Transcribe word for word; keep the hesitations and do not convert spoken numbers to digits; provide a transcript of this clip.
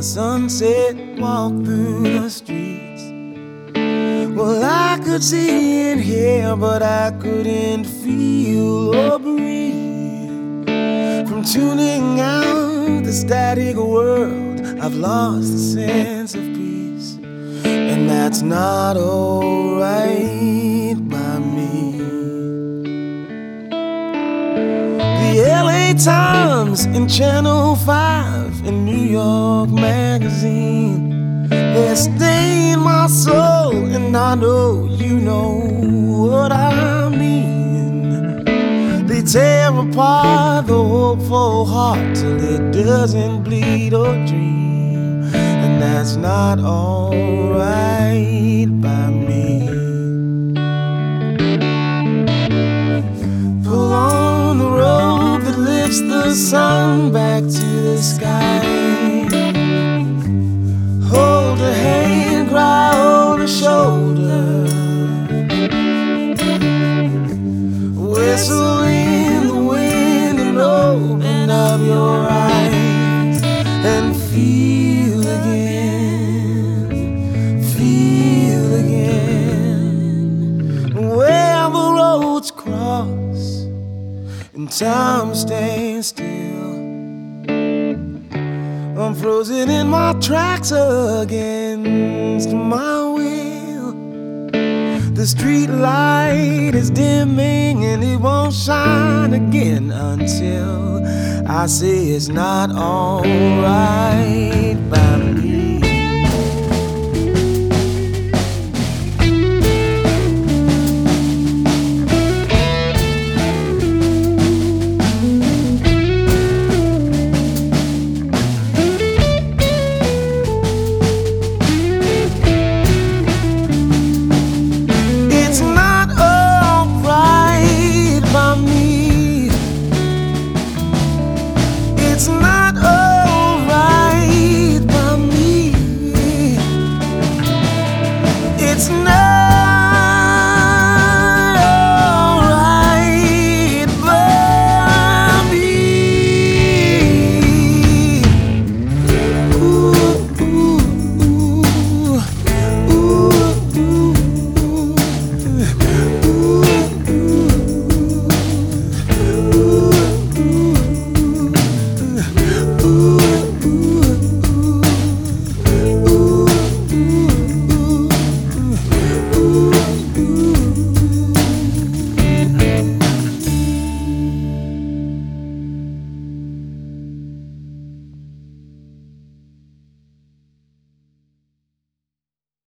my sunset walk through the streets. Well, I could see and hear, but I couldn't feel or breathe. From tuning out the static world, I've lost the sense of peace, and that's not alright by me. The L A Times and Channel five and New York Magazine, they're staining my soul, and I know you know what I mean. They tear apart the hopeful heart till it doesn't bleed or dream, and that's not alright by me. Pull on the rope that lifts the sun back to the sky. Hold a hand, cry on a shoulder. Whistle in the wind and open up your eyes and feel again, feel again. Where the roads cross and time stands still, I'm frozen in my tracks against my will. The street light is dimming and it won't shine again until I say it's not alright.